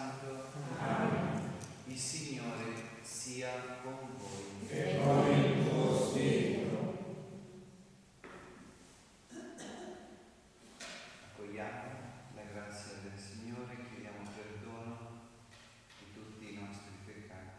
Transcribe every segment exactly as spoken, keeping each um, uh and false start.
Santo. Amen. Il Signore sia con voi. E con il tuo spirito. Accogliamo la grazia del Signore, chiediamo perdono di tutti i nostri peccati.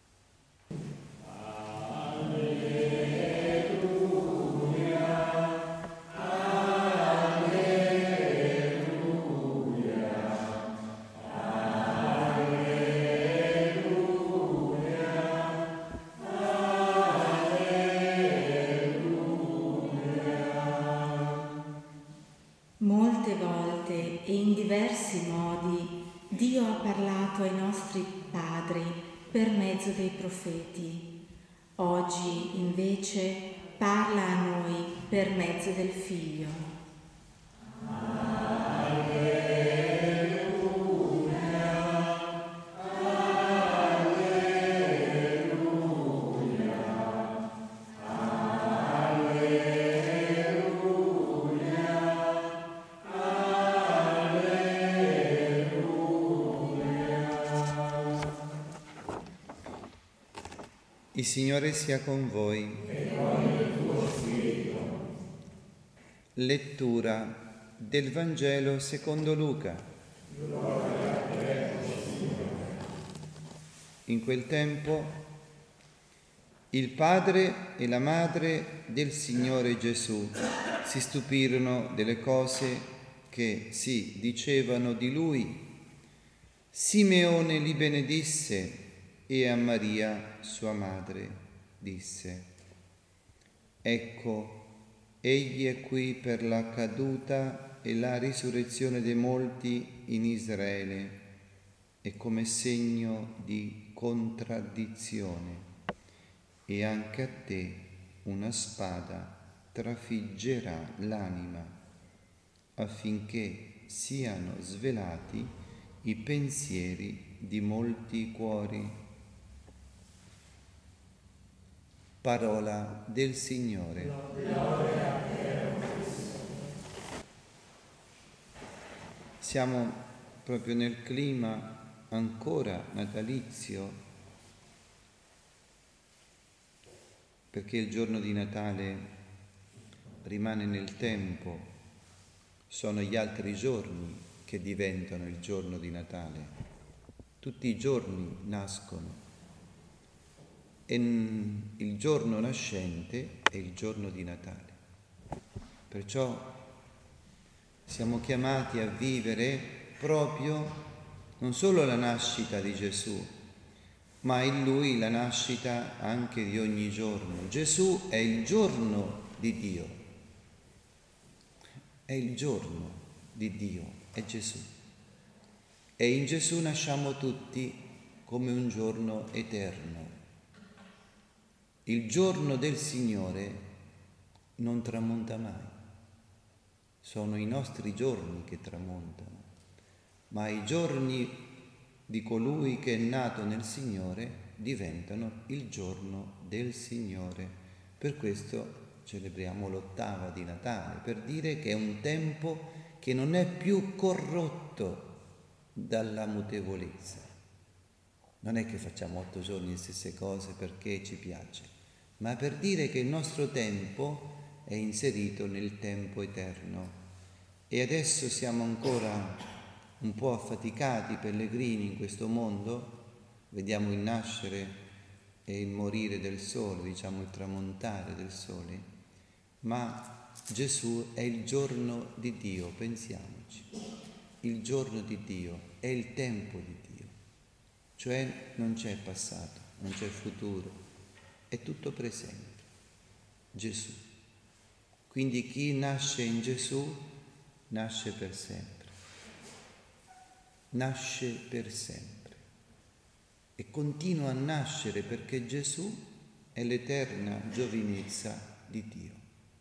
Molte volte e in diversi modi Dio ha parlato ai nostri padri per mezzo dei profeti. Oggi invece parla a noi per mezzo del Figlio. Il Signore sia con voi. E con il tuo spirito. Lettura del Vangelo secondo Luca. Gloria a te, Signore. In quel tempo il padre e la madre del Signore Gesù si stupirono delle cose che si dicevano di lui. Simeone li benedisse e a Maria, sua madre, disse: Ecco, egli è qui per la caduta e la risurrezione dei molti in Israele e come segno di contraddizione, e anche a te una spada trafiggerà l'anima, affinché siano svelati i pensieri di molti cuori. Parola del Signore. Gloria a te, Siamo proprio nel clima ancora natalizio, perché il giorno di Natale rimane nel tempo, sono gli altri giorni che diventano il giorno di Natale. Tutti i giorni nascono. E il giorno nascente è il giorno di Natale. Perciò siamo chiamati a vivere proprio non solo la nascita di Gesù, ma in Lui la nascita anche di ogni giorno. Gesù è il giorno di Dio. È il giorno di Dio, è Gesù. E in Gesù nasciamo tutti come un giorno eterno. Il giorno del Signore non tramonta mai, sono i nostri giorni che tramontano, ma i giorni di colui che è nato nel Signore diventano il giorno del Signore. Per questo celebriamo l'ottava di Natale, per dire che è un tempo che non è più corrotto dalla mutevolezza. Non è che facciamo otto giorni le stesse cose perché ci piace, ma per dire che il nostro tempo è inserito nel tempo eterno. E adesso siamo ancora un po' affaticati, pellegrini in questo mondo, vediamo il nascere e il morire del sole, diciamo il tramontare del sole, ma Gesù è il giorno di Dio, pensiamoci, il giorno di Dio, è il tempo di Dio, cioè non c'è passato, non c'è futuro, è tutto presente, Gesù. Quindi chi nasce in Gesù nasce per sempre, nasce per sempre e continua a nascere perché Gesù è l'eterna giovinezza di Dio.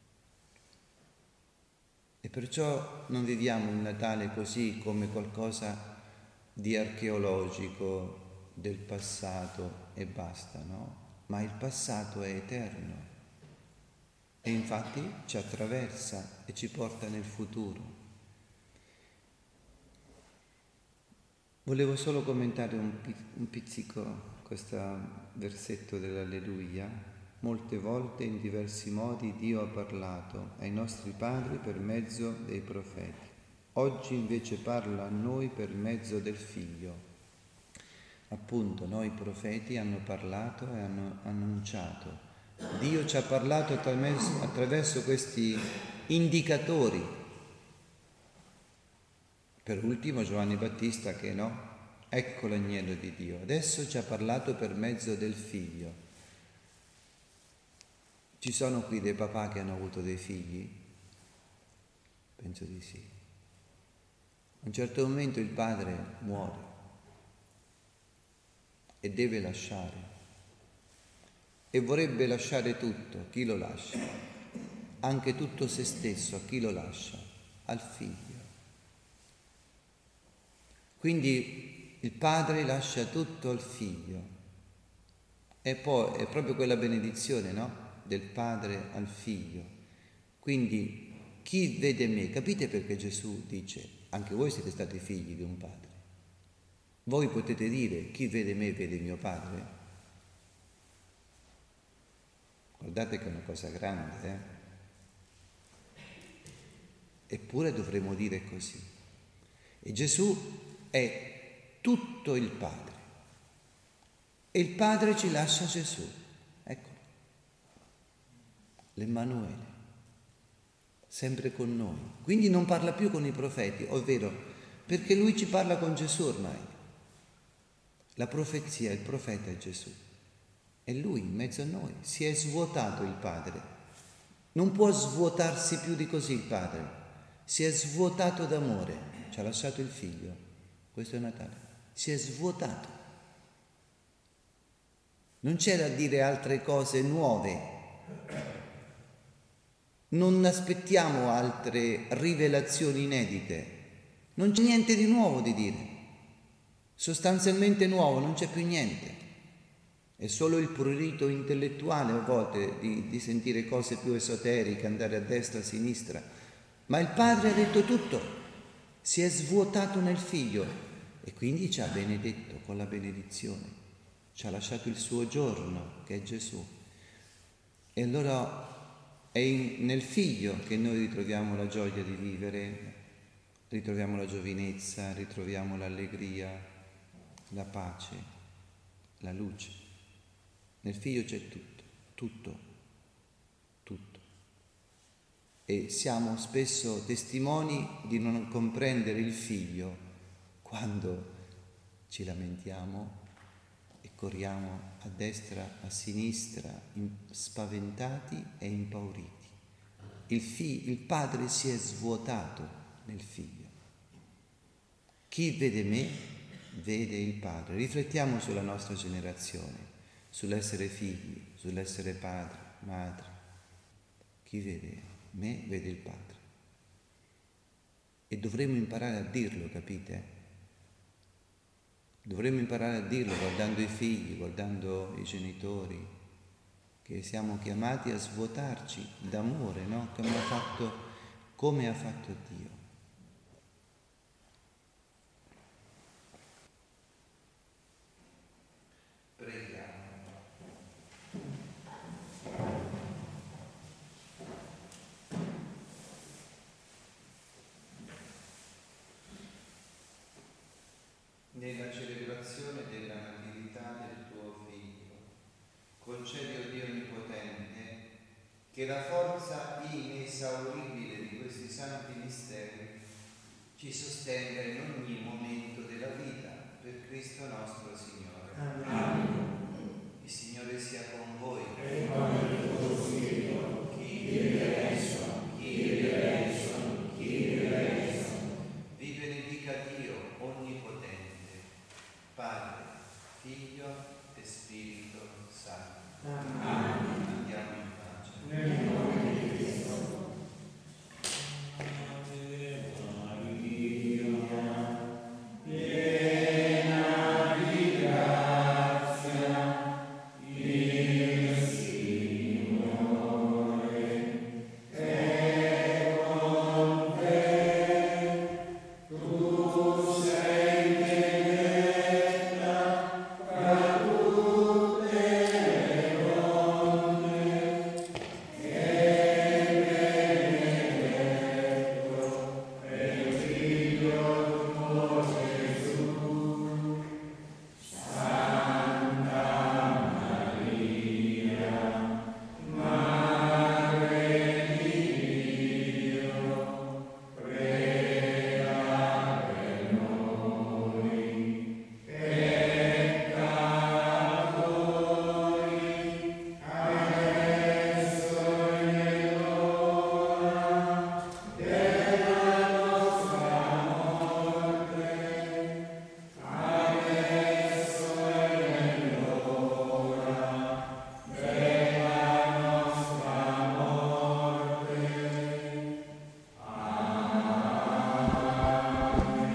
E perciò non viviamo il Natale così come qualcosa di archeologico del passato e basta, no? Ma il passato è eterno e infatti ci attraversa e ci porta nel futuro. Volevo solo commentare un, un pizzico questo versetto dell'Alleluia. Molte volte in diversi modi Dio ha parlato ai nostri padri per mezzo dei profeti. Oggi invece parla a noi per mezzo del Figlio. Appunto, noi profeti hanno parlato e hanno annunciato. Dio ci ha parlato attraverso, attraverso questi indicatori. Per ultimo Giovanni Battista che no, ecco l'agnello di Dio. Adesso ci ha parlato per mezzo del Figlio. Ci sono qui dei papà che hanno avuto dei figli? Penso di sì. A un certo momento il padre muore e deve lasciare. E vorrebbe lasciare tutto. Chi lo lascia? Anche tutto se stesso. A chi lo lascia? Al figlio. Quindi il padre lascia tutto al figlio. E poi è proprio quella benedizione, no? Del padre al figlio. Quindi chi vede me, capite perché Gesù dice, anche voi siete stati figli di un padre. Voi potete dire, chi vede me vede mio padre? Guardate che è una cosa grande, eh? Eppure dovremmo dire così. E Gesù è tutto il Padre. E il Padre ci lascia Gesù. Ecco, l'Emmanuele, sempre con noi. Quindi non parla più con i profeti, ovvero perché lui ci parla con Gesù ormai. La profezia, il profeta è Gesù. E lui in mezzo a noi. Si è svuotato il Padre. Non può svuotarsi più di così il Padre. Si è svuotato d'amore. Ci ha lasciato il Figlio. Questo è Natale. Si è svuotato. Non c'è da dire altre cose nuove. Non aspettiamo altre rivelazioni inedite. Non c'è niente di nuovo di dire. Sostanzialmente nuovo, non c'è più niente. È solo il prurito intellettuale a volte di, di sentire cose più esoteriche, andare a destra, a sinistra. Ma il Padre ha detto tutto. Si è svuotato nel Figlio e quindi ci ha benedetto con la benedizione. Ci ha lasciato il suo giorno, che è Gesù. E allora è in, nel Figlio che noi ritroviamo la gioia di vivere, ritroviamo la giovinezza, ritroviamo l'allegria, la pace, la luce. Nel Figlio c'è tutto, tutto, tutto. E siamo spesso testimoni di non comprendere il Figlio quando ci lamentiamo e corriamo a destra, a sinistra, spaventati e impauriti. Il, fi- il Padre si è svuotato nel Figlio. Chi vede me, vede il Padre. Riflettiamo sulla nostra generazione, sull'essere figli, sull'essere padre, madre. Chi vede me, vede il Padre. E dovremmo imparare a dirlo, capite? Dovremmo imparare a dirlo guardando i figli, guardando i genitori, che siamo chiamati a svuotarci d'amore, no? Come ha fatto, come ha fatto Dio. Nella celebrazione della natività del tuo Figlio, concedi, o Dio Onnipotente, che la forza inesauribile di questi santi misteri ci sostenga in ogni momento della vita, per Cristo nostro Signore. Amen. Il Signore sia con voi. E con il tuo Spirito. Chi Vive adesso, vive adesso, vive adesso. vi benedica Dio Onnipotente, Padre, Figlio e Spirito Santo. Amen. Andiamo in pace. Nel nome di Cristo.